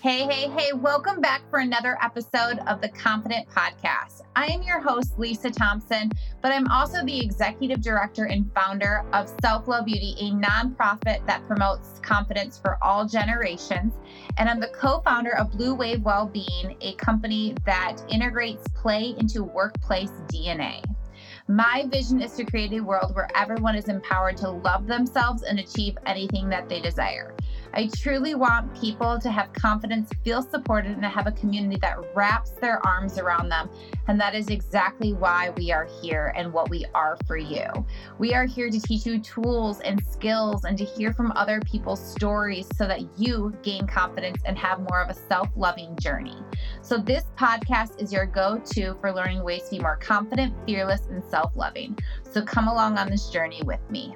Hey, welcome back for another episode of the Confident Podcast. I am your host, Lisa Thompson, but I'm also the executive director and founder of Self Love Beauty, a nonprofit that promotes confidence for all generations. And I'm the co-founder of Blue Wave Wellbeing, a company that integrates play into workplace DNA. My vision is to create a world where everyone is empowered to love themselves and achieve anything that they desire. I truly want people to have confidence, feel supported, and have a community that wraps their arms around them. And that is exactly why we are here and what we are for you. We are here to teach you tools and skills and to hear from other people's stories so that you gain confidence and have more of a self-loving journey. So this podcast is your go-to for learning ways to be more confident, fearless, and self-loving. So come along on this journey with me.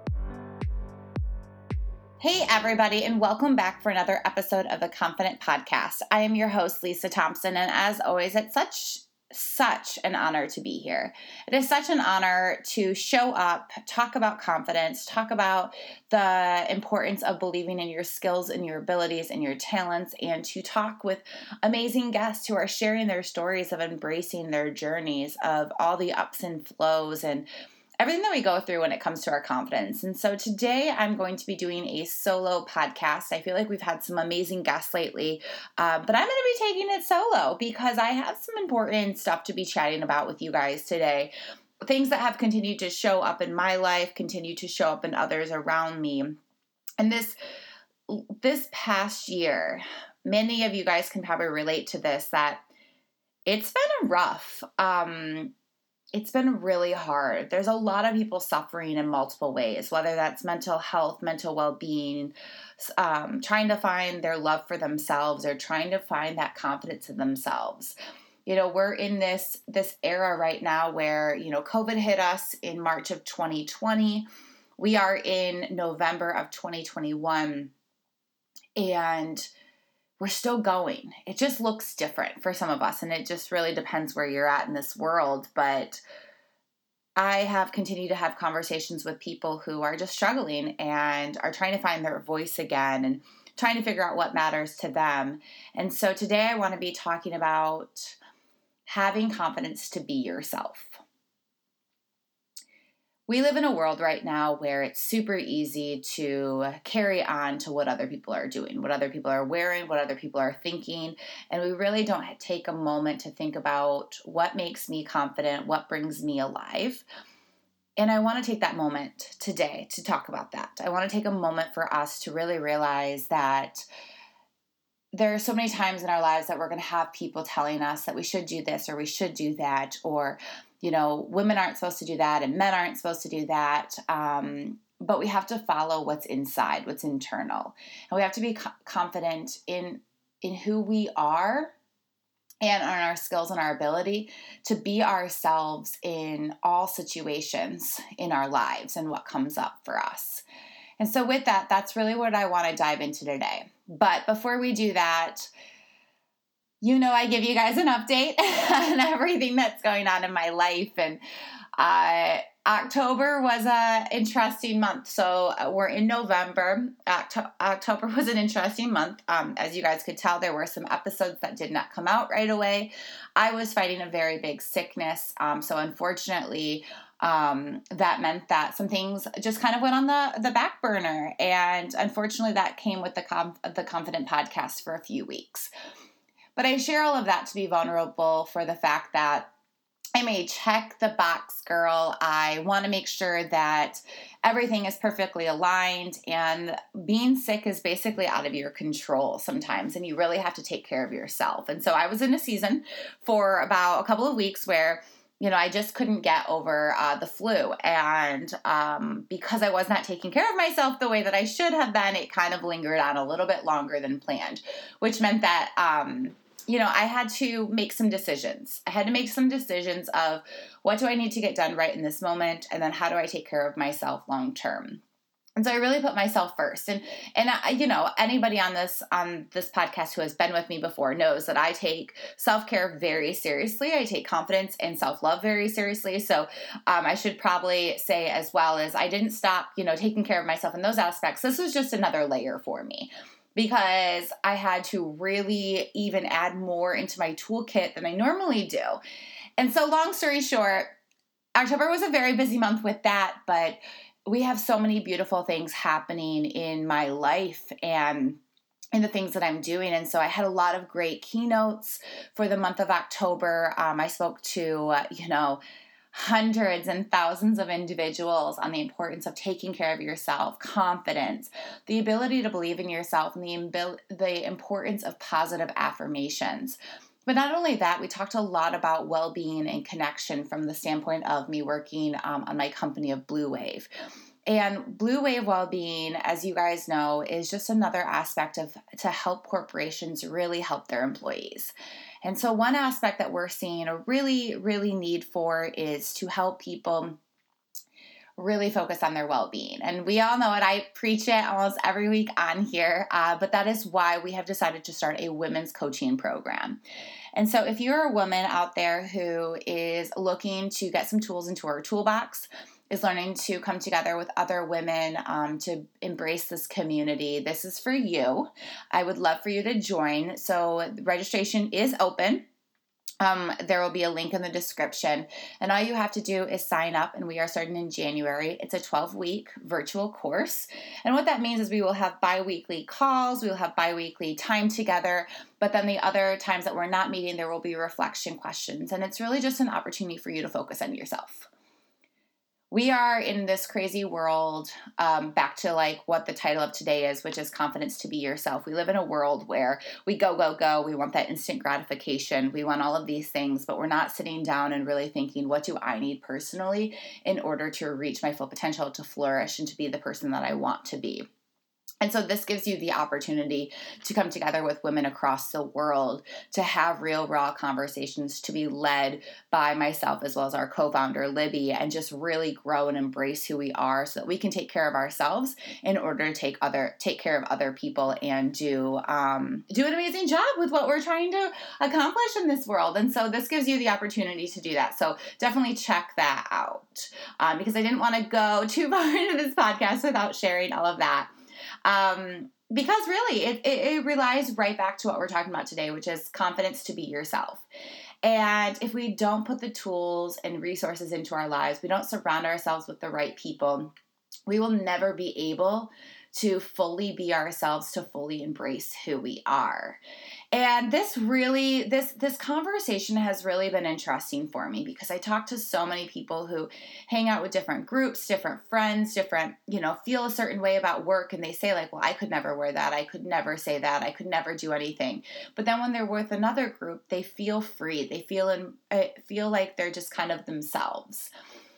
Hey, everybody, and welcome back for another episode of the Confident Podcast. I am your host, Lisa Thompson, and as always, it's such an honor to be here. It is such an honor to show up, talk about confidence, talk about the importance of believing in your skills and your abilities and your talents, and to talk with amazing guests who are sharing their stories of embracing their journeys of all the ups and flows and everything that we go through when it comes to our confidence. And so today I'm going to be doing a solo podcast. I feel like we've had some amazing guests lately, but I'm going to be taking it solo because I have some important stuff to be chatting about with you guys today. Things that have continued to show up in my life, continue to show up in others around me. And this past year, many of you guys can probably relate to this, that it's been rough. It's been really hard. There's a lot of people suffering in multiple ways, whether that's mental health, mental well-being, trying to find their love for themselves or trying to find that confidence in themselves. You know, we're in this era right now where, COVID hit us in March of 2020. We are in November of 2021, and we're still going. It just looks different for some of us, and it just really depends where you're at in this world. But I have continued to have conversations with people who are just struggling and are trying to find their voice again and trying to figure out what matters to them. And so today I want to be talking about having confidence to be yourself. We live in a world right now where it's super easy to carry on to what other people are doing, what other people are wearing, what other people are thinking, and we really don't take a moment to think about what makes me confident, what brings me alive. And I want to take that moment today to talk about that. I want to take a moment for us to really realize that there are so many times in our lives that we're going to have people telling us that we should do this or we should do that, or women aren't supposed to do that and men aren't supposed to do that. But we have to follow what's inside, what's internal. And we have to be confident in who we are and on our skills and our ability to be ourselves in all situations in our lives and what comes up for us. And so with that, that's really what I want to dive into today. But before we do that, I give you guys an update on everything that's going on in my life. And October was an interesting month. So we're in November. October was an interesting month. As you guys could tell, there were some episodes that did not come out right away. I was fighting a very big sickness. So unfortunately, that meant that some things just kind of went on the back burner. And unfortunately, that came with the Confident Podcast for a few weeks. But I share all of that to be vulnerable for the fact that I'm a check the box girl. I want to make sure that everything is perfectly aligned, and being sick is basically out of your control sometimes, and you really have to take care of yourself. And so I was in a season for about a couple of weeks where I just couldn't get over the flu. And because I was not taking care of myself the way that I should have been, it kind of lingered on a little bit longer than planned, which meant that I had to make some decisions. I had to make some decisions of what do I need to get done right in this moment, and then how do I take care of myself long term. And so I really put myself first. And anybody on this podcast who has been with me before knows that I take self-care very seriously. I take confidence and self-love very seriously. So I should probably say as well as I didn't stop, taking care of myself in those aspects. This was just another layer for me, because I had to really even add more into my toolkit than I normally do. And so long story short, October was a very busy month with that, but we have so many beautiful things happening in my life and in the things that I'm doing. And so I had a lot of great keynotes for the month of October. I spoke to, hundreds and thousands of individuals on the importance of taking care of yourself, confidence, the ability to believe in yourself, and the importance of positive affirmations. But not only that, we talked a lot about well-being and connection from the standpoint of me working on my company of Blue Wave. And Blue Wave Wellbeing, as you guys know, is just another aspect to help corporations really help their employees. And so one aspect that we're seeing a really, really need for is to help people really focus on their well-being. And we all know it. I preach it almost every week on here, but that is why we have decided to start a women's coaching program. And so if you're a woman out there who is looking to get some tools into her toolbox, is learning to come together with other women to embrace this community, this is for you. I would love for you to join. So registration is open. There will be a link in the description, and all you have to do is sign up, and we are starting in January. It's a 12-week virtual course, and what that means is we will have bi-weekly calls, we will have bi-weekly time together, but then the other times that we're not meeting, there will be reflection questions, and it's really just an opportunity for you to focus on yourself. We are in this crazy world, back to like what the title of today is, which is confidence to be yourself. We live in a world where we go, go, go. We want that instant gratification. We want all of these things, but we're not sitting down and really thinking, what do I need personally in order to reach my full potential, to flourish, and to be the person that I want to be? And so this gives you the opportunity to come together with women across the world, to have real, raw conversations, to be led by myself as well as our co-founder, Libby, and just really grow and embrace who we are so that we can take care of ourselves in order to take care of other people and do an amazing job with what we're trying to accomplish in this world. And so this gives you the opportunity to do that. So definitely check that out, because I didn't want to go too far into this podcast without sharing all of that. Because really, it relies right back to what we're talking about today, which is confidence to be yourself. And if we don't put the tools and resources into our lives, we don't surround ourselves with the right people, we will never be able to fully be ourselves, to fully embrace who we are. And this conversation has really been interesting for me because I talk to so many people who hang out with different groups, different friends, feel a certain way about work, and they say like, well, I could never wear that. I could never say that. I could never do anything. But then when they're with another group, they feel free. They feel like they're just kind of themselves.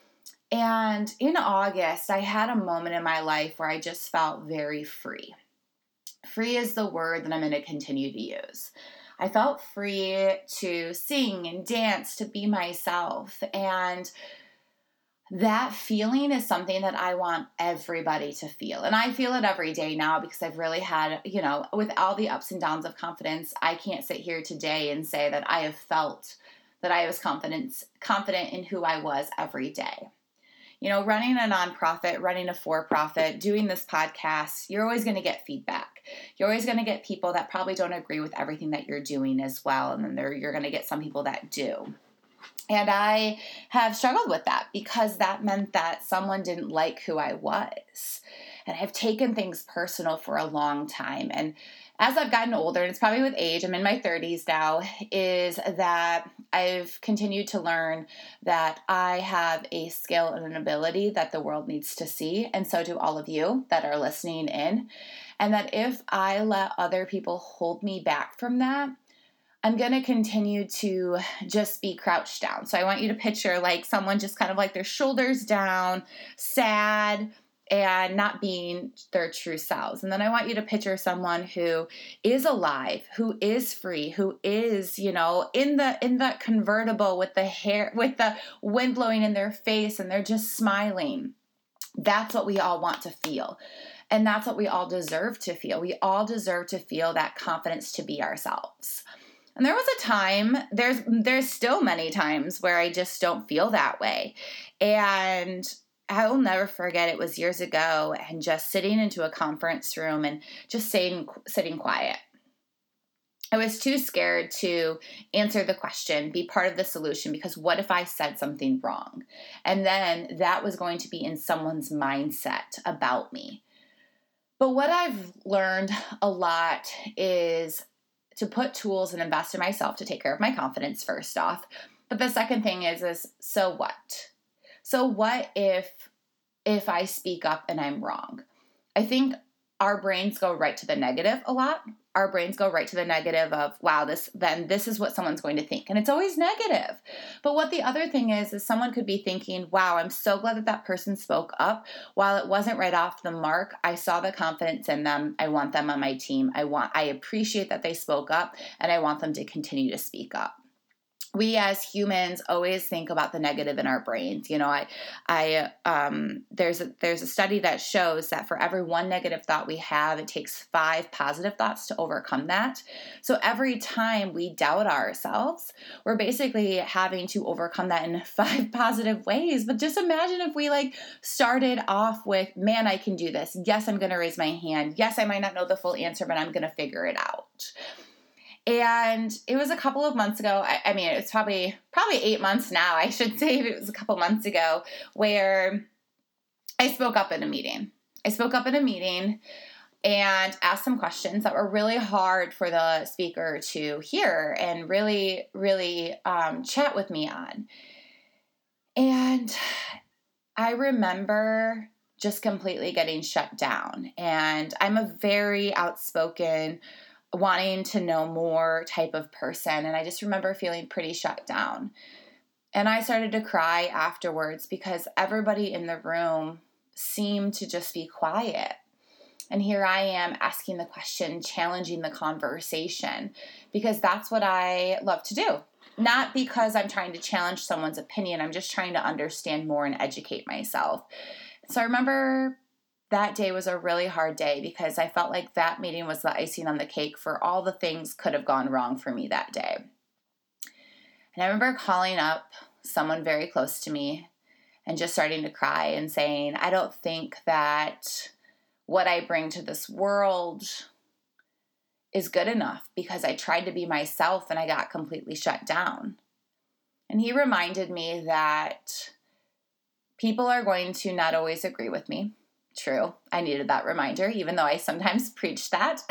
And in August, I had a moment in my life where I just felt very free. Free is the word that I'm going to continue to use. I felt free to sing and dance, to be myself. And that feeling is something that I want everybody to feel. And I feel it every day now because I've really had, with all the ups and downs of confidence, I can't sit here today and say that I have felt that I was confident in who I was every day. Running a nonprofit, running a for-profit, doing this podcast, you're always going to get feedback. You're always going to get people that probably don't agree with everything that you're doing as well. And then you're going to get some people that do. And I have struggled with that because that meant that someone didn't like who I was. And I've taken things personal for a long time. And as I've gotten older, and it's probably with age, I'm in my 30s now, is that I've continued to learn that I have a skill and an ability that the world needs to see, and so do all of you that are listening in. And that if I let other people hold me back from that, I'm going to continue to just be crouched down. So I want you to picture like someone just kind of like their shoulders down, sad, and not being their true selves. And then I want you to picture someone who is alive, who is free, who is, in the convertible with the hair, with the wind blowing in their face, and they're just smiling. That's what we all want to feel. And that's what we all deserve to feel. We all deserve to feel that confidence to be ourselves. And there was a time, there's still many times where I just don't feel that way. And I will never forget, it was years ago, and just sitting into a conference room and just sitting quiet. I was too scared to answer the question, be part of the solution, because what if I said something wrong? And then that was going to be in someone's mindset about me. But what I've learned a lot is to put tools and invest in myself to take care of my confidence first off. But the second thing is so what? So what if I speak up and I'm wrong? I think our brains go right to the negative a lot. Our brains go right to the negative of, wow, this is what someone's going to think. And it's always negative. But what the other thing is someone could be thinking, wow, I'm so glad that person spoke up. While it wasn't right off the mark, I saw the confidence in them. I want them on my team. I appreciate that they spoke up, and I want them to continue to speak up. We as humans always think about the negative in our brains. There's a study that shows that for every one negative thought we have, it takes 5 positive thoughts to overcome that. So every time we doubt ourselves, we're basically having to overcome that in 5 positive ways. But just imagine if we started off with, man, I can do this. Yes, I'm going to raise my hand. Yes, I might not know the full answer, but I'm going to figure it out. And it was a couple of months ago. I mean, it's probably 8 months now, I should say. It was a couple months ago where I spoke up in a meeting. And asked some questions that were really hard for the speaker to hear and really, really chat with me on. And I remember just completely getting shut down. And I'm a very outspoken, wanting to know more type of person. And I just remember feeling pretty shut down. And I started to cry afterwards because everybody in the room seemed to just be quiet. And here I am asking the question, challenging the conversation, because that's what I love to do. Not because I'm trying to challenge someone's opinion. I'm just trying to understand more and educate myself. So I remember that day was a really hard day because I felt like that meeting was the icing on the cake for all the things could have gone wrong for me that day. And I remember calling up someone very close to me and just starting to cry and saying, I don't think that what I bring to this world is good enough because I tried to be myself and I got completely shut down. And he reminded me that people are going to not always agree with me. True. I needed that reminder, even though I sometimes preach that.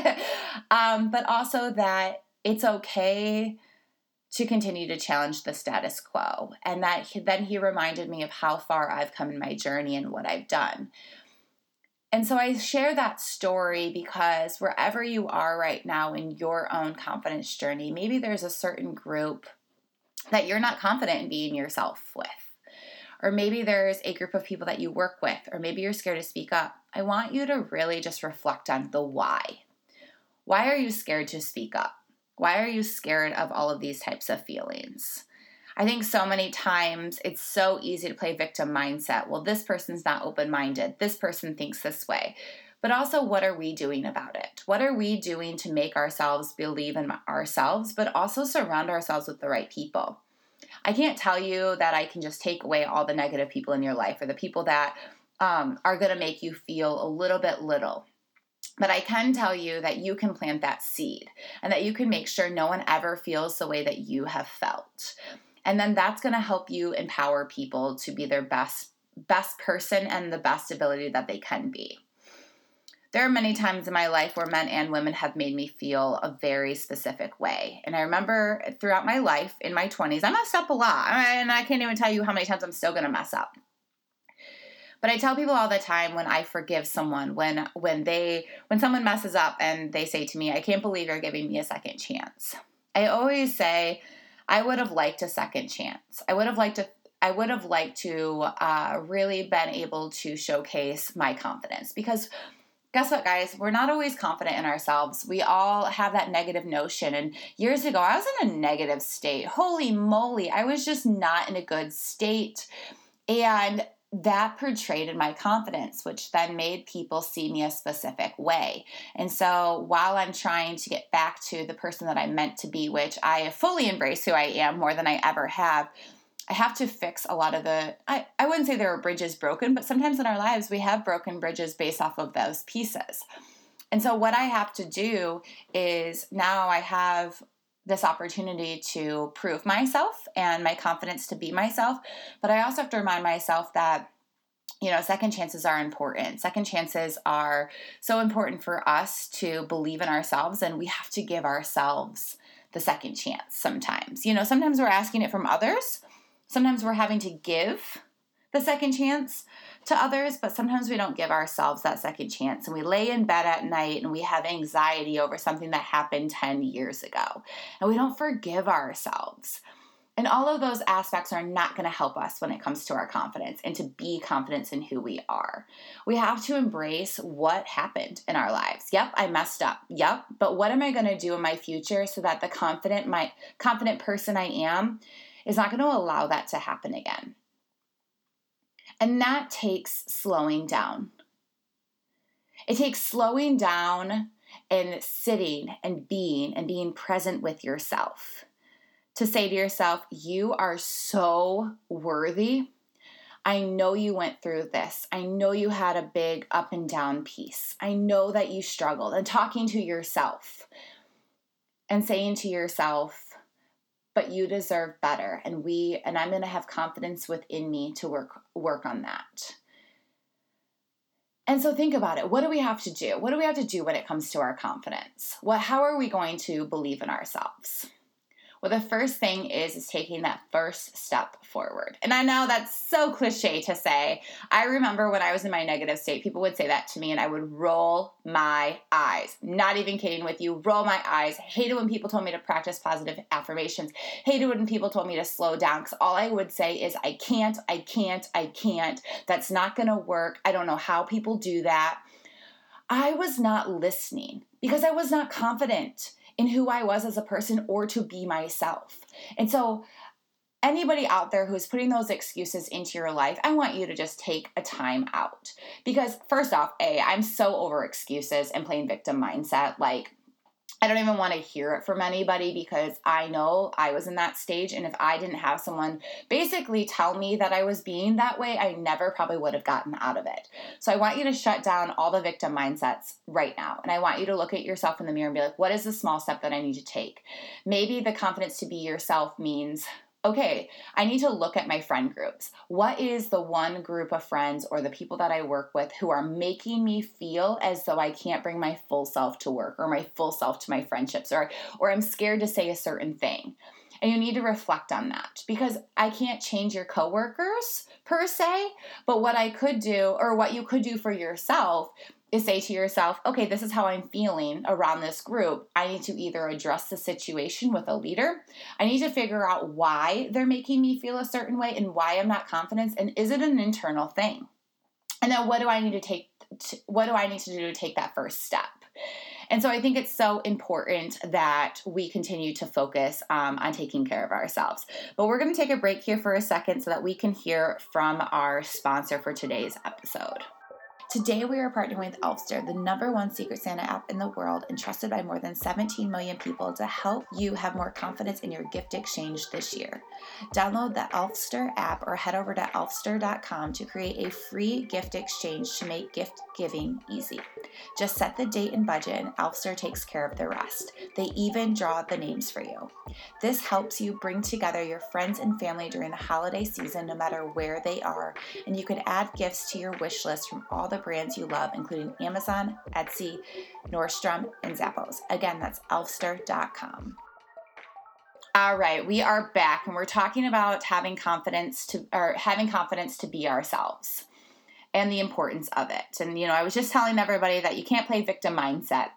But also that it's okay to continue to challenge the status quo. And then he reminded me of how far I've come in my journey and what I've done. And so I share that story because wherever you are right now in your own confidence journey, maybe there's a certain group that you're not confident in being yourself with. Or maybe there's a group of people that you work with, or maybe you're scared to speak up. I want you to really just reflect on the why. Why are you scared to speak up? Why are you scared of all of these types of feelings? I think so many times it's so easy to play victim mindset. Well, this person's not open-minded. This person thinks this way. But also, what are we doing about it? What are we doing to make ourselves believe in ourselves, but also surround ourselves with the right people? I can't tell you that I can just take away all the negative people in your life or the people that are going to make you feel a little bit little. But I can tell you that you can plant that seed and that you can make sure no one ever feels the way that you have felt. And then that's going to help you empower people to be their best person and the best ability that they can be. There are many times in my life where men and women have made me feel a very specific way. And I remember throughout my life, in my 20s, I messed up a lot. And I can't even tell you how many times I'm still going to mess up. But I tell people all the time when I forgive someone, when someone messes up and they say to me, I can't believe you're giving me a second chance. I always say, I would have liked a second chance. I would have liked to really been able to showcase my confidence because guess what, guys? We're not always confident in ourselves. We all have that negative notion. And years ago, I was in a negative state. Holy moly, I was just not in a good state. And that portrayed in my confidence, which then made people see me a specific way. And so while I'm trying to get back to the person that I'm meant to be, which I fully embrace who I am more than I ever have, I have to fix a lot of I wouldn't say there are bridges broken, but sometimes in our lives we have broken bridges based off of those pieces. And so what I have to do is now I have this opportunity to prove myself and my confidence to be myself. But I also have to remind myself that, second chances are important. Second chances are so important for us to believe in ourselves, and we have to give ourselves the second chance sometimes. Sometimes we're asking it from others. Sometimes we're having to give the second chance to others, but sometimes we don't give ourselves that second chance, and we lay in bed at night and we have anxiety over something that happened 10 years ago, and we don't forgive ourselves. And all of those aspects are not going to help us when it comes to our confidence and to be confident in who we are. We have to embrace what happened in our lives. Yep, I messed up. Yep, but what am I going to do in my future so that the confident person I am is not going to allow that to happen again? And that takes slowing down. It takes slowing down and sitting and being present with yourself. To say to yourself, you are so worthy. I know you went through this. I know you had a big up and down piece. I know that you struggled. And talking to yourself and saying to yourself, but you deserve better. And I'm going to have confidence within me to work on that. And so think about it. What do we have to do? What do we have to do when it comes to our confidence? How are we going to believe in ourselves? Well, the first thing is taking that first step forward. And I know that's so cliche to say. I remember when I was in my negative state, people would say that to me and I would roll my eyes. Not even kidding with you, roll my eyes. Hated when people told me to practice positive affirmations. Hated when people told me to slow down, because all I would say is, I can't. That's not going to work. I don't know how people do that. I was not listening because I was not confident in who I was as a person or to be myself. And so anybody out there who's putting those excuses into your life, I want you to just take a time out. Because first off, I'm so over excuses and playing victim mindset. I don't even want to hear it from anybody, because I know I was in that stage. And if I didn't have someone basically tell me that I was being that way, I never probably would have gotten out of it. So I want you to shut down all the victim mindsets right now. And I want you to look at yourself in the mirror and be like, what is the small step that I need to take? Maybe the confidence to be yourself means, okay, I need to look at my friend groups. What is the one group of friends or the people that I work with who are making me feel as though I can't bring my full self to work or my full self to my friendships, or I'm scared to say a certain thing? And you need to reflect on that, because I can't change your coworkers per se, but what I could do, or what you could do for yourself, is say to yourself, okay, this is how I'm feeling around this group. I need to either address the situation with a leader. I need to figure out why they're making me feel a certain way and why I'm not confident. And is it an internal thing? And then what do I need to do to take that first step? And so I think it's so important that we continue to focus on taking care of ourselves. But we're going to take a break here for a second so that we can hear from our sponsor for today's episode. Today we are partnering with Elfster, the #1 Secret Santa app in the world and trusted by more than 17 million people to help you have more confidence in your gift exchange this year. Download the Elfster app or head over to elfster.com to create a free gift exchange to make gift giving easy. Just set the date and budget and Elfster takes care of the rest. They even draw the names for you. This helps you bring together your friends and family during the holiday season no matter where they are, and you can add gifts to your wish list from all the brands you love, including Amazon, Etsy, Nordstrom, and Zappos. Again, that's elfster.com. All right, we are back, and we're talking about having confidence to be ourselves and the importance of it. And I was just telling everybody that you can't play victim mindset.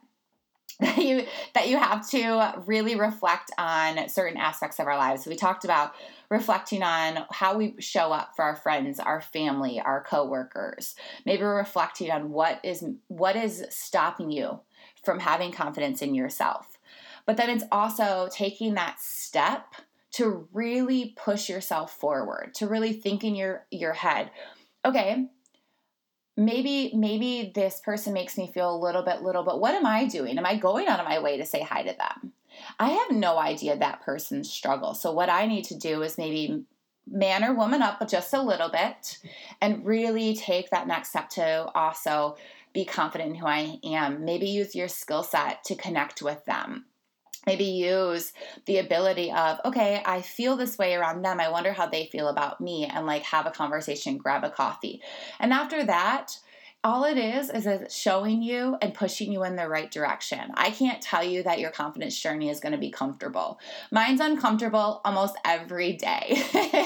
That you have to really reflect on certain aspects of our lives. So we talked about reflecting on how we show up for our friends, our family, our coworkers. Maybe we're reflecting on what is stopping you from having confidence in yourself. But then it's also taking that step to really push yourself forward, to really think in your head, okay, maybe this person makes me feel a little bit, but what am I doing? Am I going out of my way to say hi to them? I have no idea that person's struggle. So what I need to do is maybe man or woman up just a little bit and really take that next step to also be confident in who I am. Maybe use your skill set to connect with them. Maybe use the ability of, okay, I feel this way around them. I wonder how they feel about me, and like have a conversation, grab a coffee. And after that, all it is showing you and pushing you in the right direction. I can't tell you that your confidence journey is going to be comfortable. Mine's uncomfortable almost every day.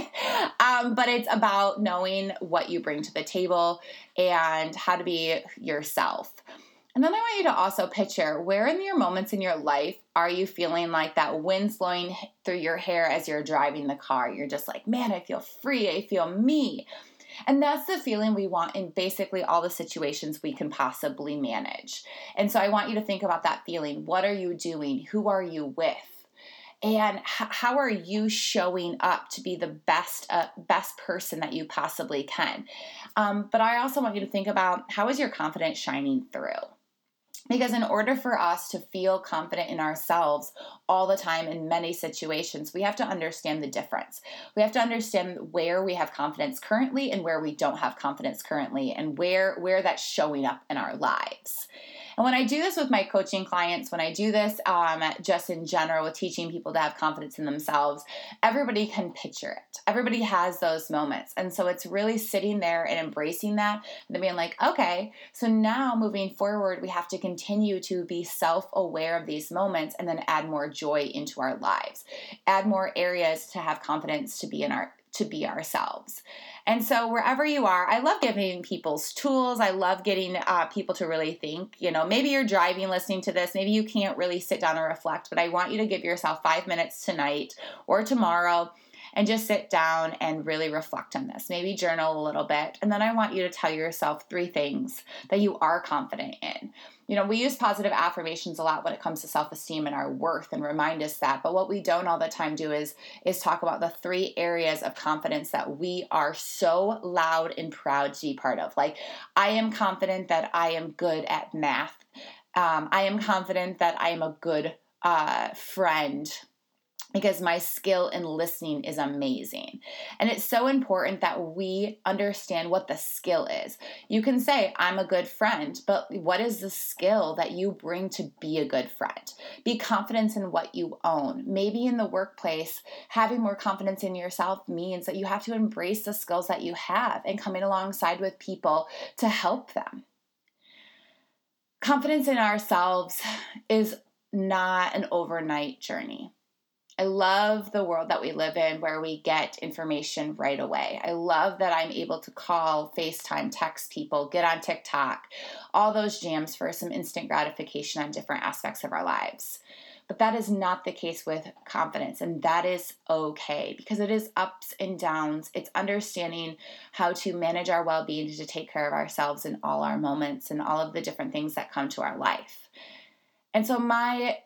But it's about knowing what you bring to the table and how to be yourself. And then I want you to also picture, where in your moments in your life are you feeling like that wind blowing through your hair as you're driving the car? You're just like, man, I feel free. I feel me. And that's the feeling we want in basically all the situations we can possibly manage. And so I want you to think about that feeling. What are you doing? Who are you with? And how are you showing up to be the best person that you possibly can? But I also want you to think about, how is your confidence shining through? Because in order for us to feel confident in ourselves all the time in many situations, we have to understand the difference. We have to understand where we have confidence currently and where we don't have confidence currently, and where that's showing up in our lives. And when I do this with my coaching clients, when I do this just in general with teaching people to have confidence in themselves, everybody can picture it. Everybody has those moments. And so it's really sitting there and embracing that and then being like, okay, so now moving forward, we have to continue to be self-aware of these moments and then add more joy into our lives, add more areas to have confidence to be ourselves. And so wherever you are, I love giving people's tools. I love getting people to really think. Maybe you're driving listening to this. Maybe you can't really sit down and reflect, but I want you to give yourself 5 minutes tonight or tomorrow and just sit down and really reflect on this. Maybe journal a little bit. And then I want you to tell yourself 3 things that you are confident in. We use positive affirmations a lot when it comes to self-esteem and our worth, and remind us that. But what we don't all the time do is talk about the 3 areas of confidence that we are so loud and proud to be part of. Like, I am confident that I am good at math. I am confident that I am a good friend, because my skill in listening is amazing. And it's so important that we understand what the skill is. You can say, I'm a good friend, but what is the skill that you bring to be a good friend? Be confident in what you own. Maybe in the workplace, having more confidence in yourself means that you have to embrace the skills that you have and coming alongside with people to help them. Confidence in ourselves is not an overnight journey. I love the world that we live in where we get information right away. I love that I'm able to call, FaceTime, text people, get on TikTok, all those jams for some instant gratification on different aspects of our lives. But that is not the case with confidence, and that is okay, because it is ups and downs. It's understanding how to manage our well-being, to take care of ourselves in all our moments and all of the different things that come to our life. And so my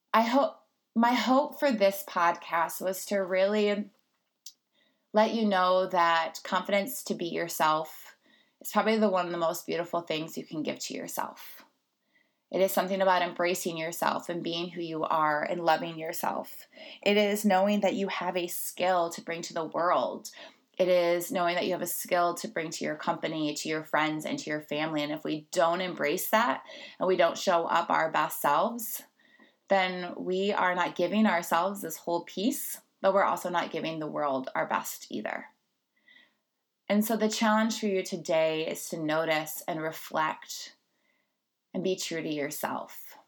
hope for this podcast was to really let you know that confidence to be yourself is probably one of the most beautiful things you can give to yourself. It is something about embracing yourself and being who you are and loving yourself. It is knowing that you have a skill to bring to the world. It is knowing that you have a skill to bring to your company, to your friends, and to your family. And if we don't embrace that and we don't show up our best selves, then we are not giving ourselves this whole piece, but we're also not giving the world our best either. And so the challenge for you today is to notice and reflect and be true to yourself.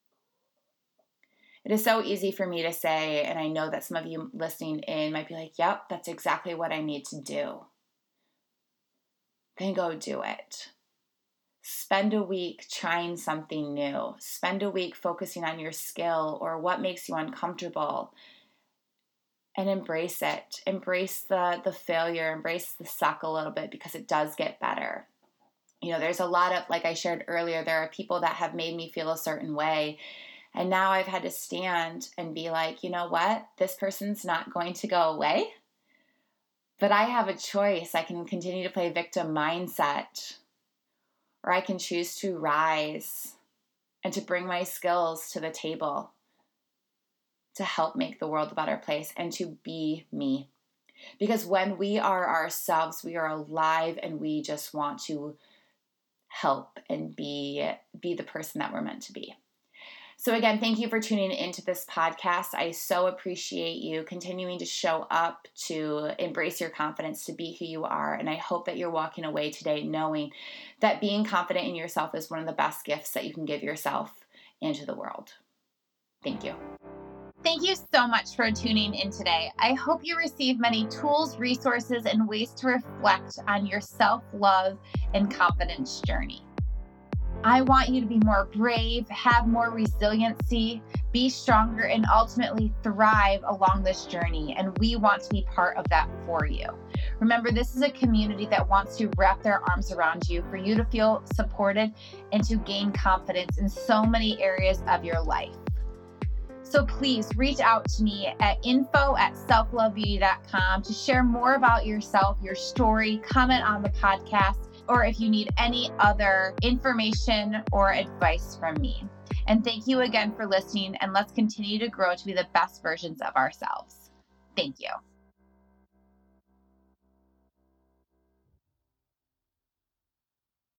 It is so easy for me to say, and I know that some of you listening in might be like, yep, that's exactly what I need to do. Then go do it. Spend a week trying something new. Spend a week focusing on your skill or what makes you uncomfortable, and embrace it. Embrace the failure. Embrace the suck a little bit, because it does get better. There's a lot of, like I shared earlier, there are people that have made me feel a certain way. And now I've had to stand and be like, you know what? This person's not going to go away. But I have a choice. I can continue to play victim mindset, or I can choose to rise and to bring my skills to the table to help make the world a better place and to be me. Because when we are ourselves, we are alive and we just want to help and be the person that we're meant to be. So again, thank you for tuning into this podcast. I so appreciate you continuing to show up, to embrace your confidence, to be who you are. And I hope that you're walking away today knowing that being confident in yourself is one of the best gifts that you can give yourself and to the world. Thank you. Thank you so much for tuning in today. I hope you receive many tools, resources, and ways to reflect on your self-love and confidence journey. I want you to be more brave, have more resiliency, be stronger, and ultimately thrive along this journey. And we want to be part of that for you. Remember, this is a community that wants to wrap their arms around you for you to feel supported and to gain confidence in so many areas of your life. So please reach out to me at info@selflovebeauty.com to share more about yourself, your story, comment on the podcast, or if you need any other information or advice from me. And thank you again for listening, and let's continue to grow to be the best versions of ourselves. Thank you.